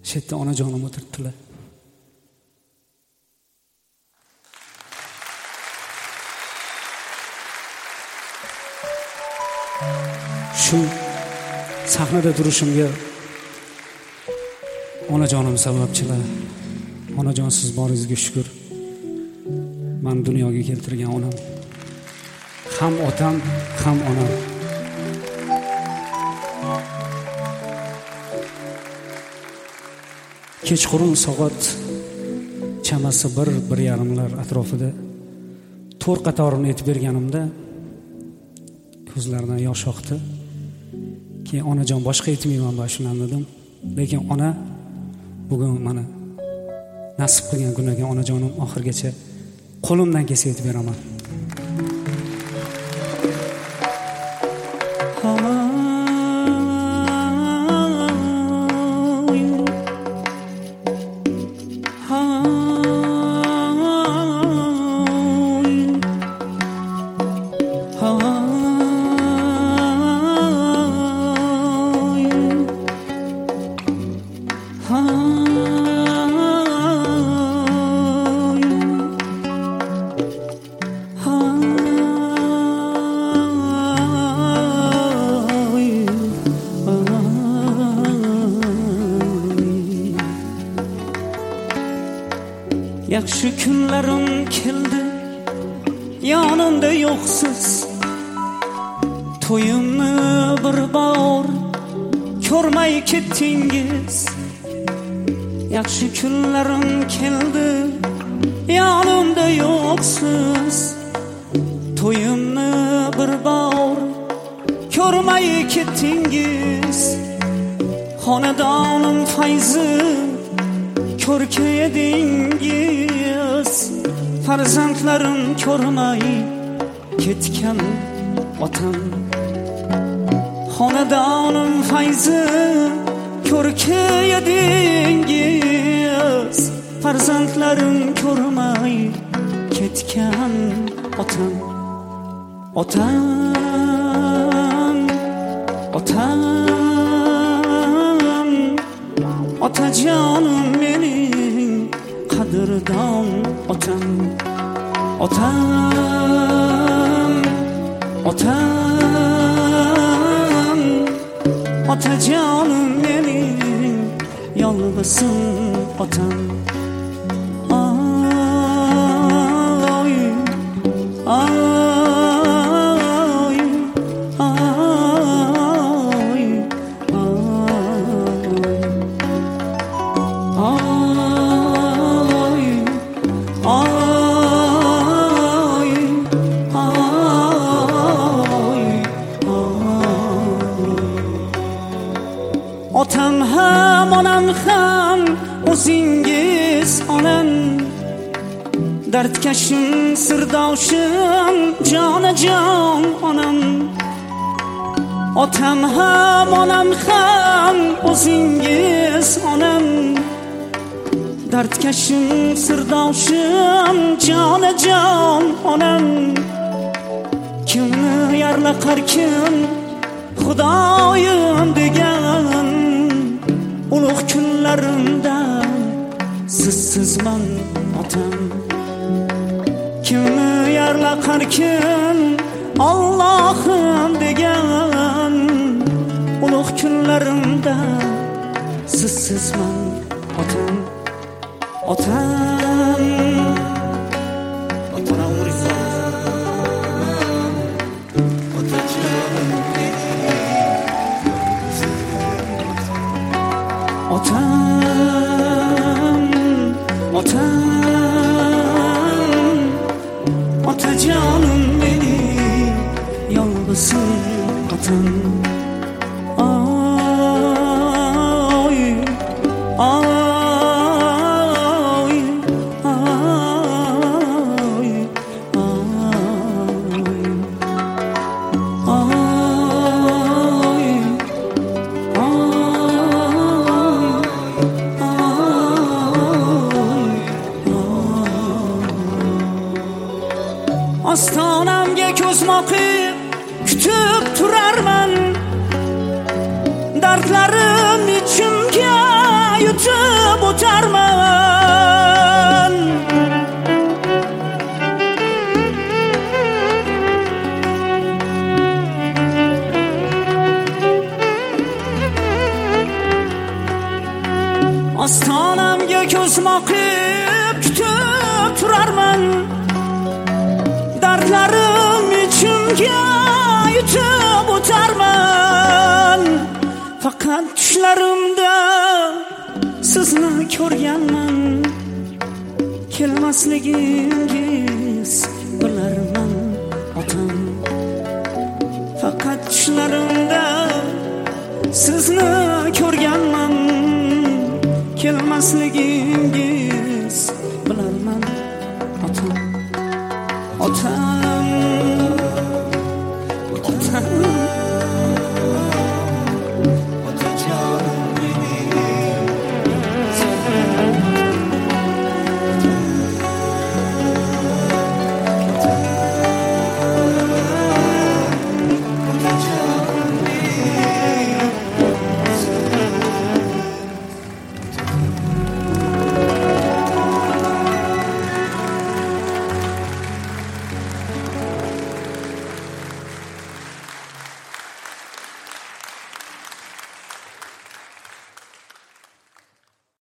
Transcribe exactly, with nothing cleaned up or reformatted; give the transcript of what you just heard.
chetda onajonim o'tiribdilar. Shu sahnada turishimga onajonim sababchilar. Onajon, siz boringizga shukr. Men dunyoga keltirgan onam. Ham otam, ham onam. Kechqurun soat chamasi bir bir yarimlar atrofida to'rt qatorini aytib berganimda ko'zlaridan yosh oqdi. Keyin onajon, boshqa aytmayman ba shundan dedim. Lekin ona bugun mana nasib qilgan kuniga onajonim oxirgacha qo'limdan kelsa aytib beraman. Yaxshi kunlarim keldi, yonimda yo'qsiz. To'yimni bir bor ko'rmay ketdingiz. Yaxshi kunlarim keldi, yonimda yo'qsiz. To'yimni bir bor ko'rmay ketdingiz. Xonadonim fayzi ko'rka edingiz. Farzandlarim ko'rmay ketgan otam. Xonadonim fayzi ko'rka edingiz. Farzandlarim ko'rmay ketgan otam. Otam, otam, otajonim mening qadrdon otam. Otam, otam, otajonim mening yolg'izim otam. Oy, oy, otam ham onam ham o'zingiz onam. Dardkashim sirdoshim jonajon onam. Otam ham onam ham o'zingiz onam. Dardkashim sirdoshim jonajon onam. Kimni yarlaqarkin Xudoyim degan ulug' kunlarimda sizsizman otam. Kimni yarlaqarkin Allohim degan ulug' kunlarimda sizsizman otam. Otam, otam otam, otam, otajonim mening yolg'izim otam. Oy, oy, ostonamga ko'z moqib kutib turarman. Dardlarim ichimga yutib ostonamga ko'zmo qilib kutib turarman. Dardlarim ichimga yutib o'tarman. Faqat tushlarimda sizni ko'rganman. Kelmasligingiz bilarman otam. Faqat tushlarimda sizni ko'rganman. Kelmasligingiz bilarman otam. Otam